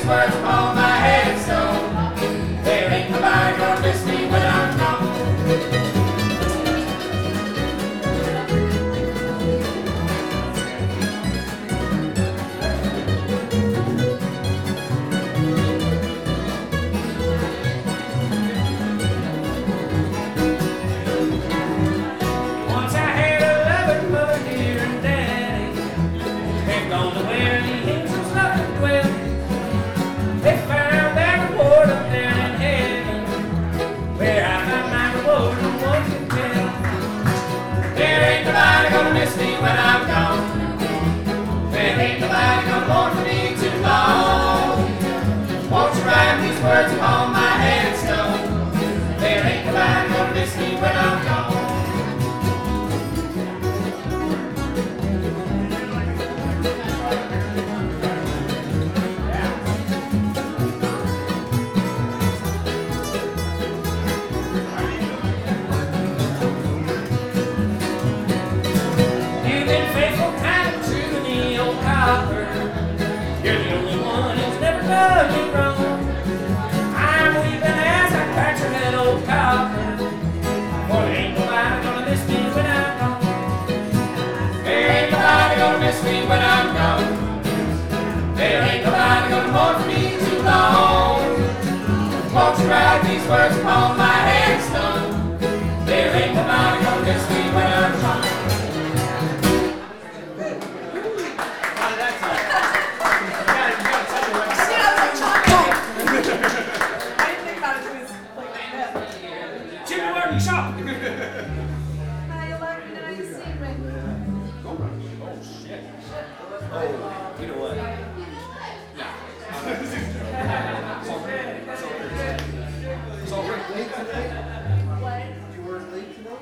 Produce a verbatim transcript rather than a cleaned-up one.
these words upon my headstone. There ain't nobody gonna miss me when I'm gone. Once I had a loving mother here and daddy. They've gone to where the angels love to dwell. They found their reward up there in heaven, where I found my reward, no one can tell. There ain't nobody gonna miss me when I'm gone. There ain't nobody gonna mourn for me too long. Won't you write these words upon my headstone? There ain't nobody gonna miss me when I'm gone. You've been faithful, kind and true to me, old copper. You're the only one who's never done me wrong. I'm weeping as I pat your head, old copper. For there ain't nobody gonna miss me when I'm gone. There ain't nobody gonna miss me when I'm gone. There ain't nobody gonna mourn for me too long. Won't you write these words upon my headstone? There ain't nobody gonna miss me when I'm gone. Shop. How you like me now? You see me? Oh shit. Oh, you know what?